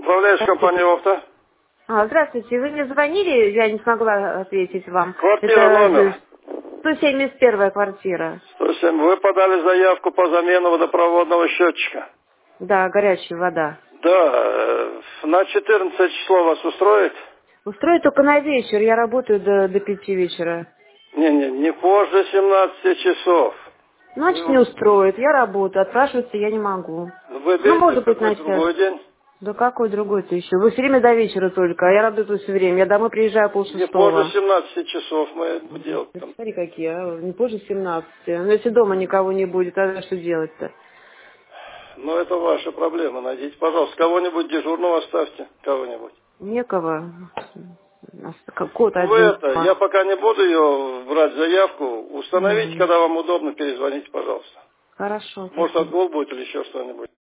Управляешь компанией «Опта». Здравствуйте, вы мне звонили, я не смогла ответить вам. Квартира номер. 171 квартира. 107. Вы подали заявку по замене водопроводного счетчика. Да, горячая вода. Да, на 14 число вас устроит? Устроит только на вечер, я работаю до 5 вечера. Не позже 17 часов. Значит, не устроит, я работаю, отпрашиваться я не могу. Выберите Может быть, какой на час. другой день. Да какой другой-то еще? Вы все время до вечера только, а я работаю все время. Я домой приезжаю Не позже 5:30. 17 часов мы это делаем. Смотри, какие, не позже 17. Но если дома никого не будет, тогда что делать-то? Но это ваша проблема. Найдите, пожалуйста, кого-нибудь дежурного оставьте. Кого-нибудь. Некого. Кот Вы один. я пока не буду ее брать заявку. Установите, Мгм. когда вам удобно, перезвоните, пожалуйста. Хорошо. Может, Спасибо. отгул будет или еще что-нибудь.